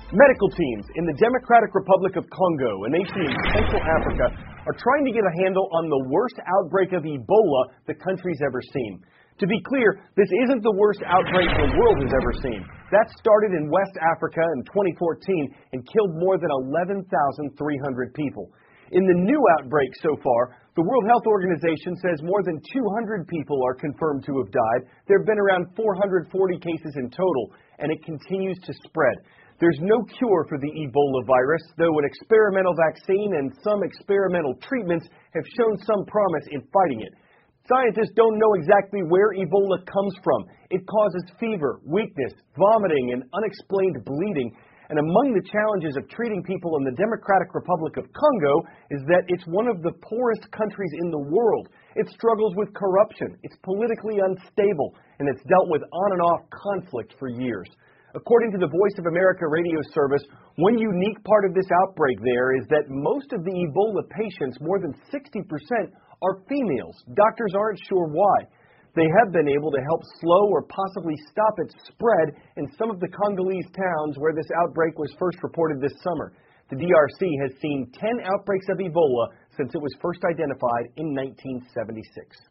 Medical teams in the Democratic Republic of Congo, a nation in Central Africa, are trying to get a handle on the worst outbreak of Ebola the country's ever seen. To be clear, this isn't the worst outbreak the world has ever seen. That started in West Africa in 2014 and killed more than 11,300 people. In the new outbreak so far, the World Health Organization says more than 200 people are confirmed to have died. There have been around 440 cases in total, and it continues to spread. There's no cure for the Ebola virus, though an experimental vaccine and some experimental treatments have shown some promise in fighting it. Scientists don't know exactly where Ebola comes from. It causes fever, weakness, vomiting, and unexplained bleeding. And among the challenges of treating people in the Democratic Republic of Congo is that it's one of the poorest countries in the world. It struggles with corruption, it's politically unstable, and it's dealt with on and off conflict for years. According to the Voice of America radio service, one unique part of this outbreak there is that most of the Ebola patients, more than 60%, are females. Doctors aren't sure why. They have been able to help slow or possibly stop its spread in some of the Congolese towns where this outbreak was first reported this summer. The DRC has seen 10 outbreaks of Ebola since it was first identified in 1976.